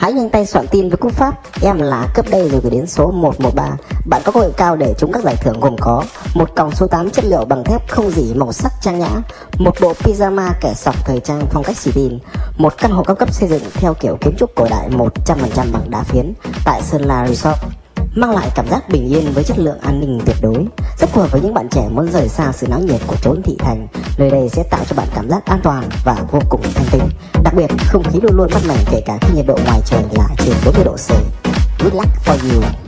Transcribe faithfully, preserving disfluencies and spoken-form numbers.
Hãy nhanh tay soạn tin với cú pháp em là cấp đây rồi gửi đến số một một ba. Bạn có cơ hội cao để trúng các giải thưởng gồm có một còng số tám chất liệu bằng thép không rỉ màu sắc trang nhã, một bộ pyjama kẻ sọc thời trang phong cách xì tin, một căn hộ cao cấp xây dựng theo kiểu kiến trúc cổ đại một trăm phần trăm bằng đá phiến tại Sơn La Resort, mang lại cảm giác bình yên với chất lượng an ninh tuyệt đối, rất phù hợp với những bạn trẻ muốn rời xa sự náo nhiệt của chốn thị thành. Nơi đây sẽ tạo cho bạn cảm giác an toàn và vô cùng thanh tịnh. Đặc biệt, không khí luôn luôn mát mẻ kể cả khi nhiệt độ ngoài trời là trên bốn mươi độ C. Good luck for you.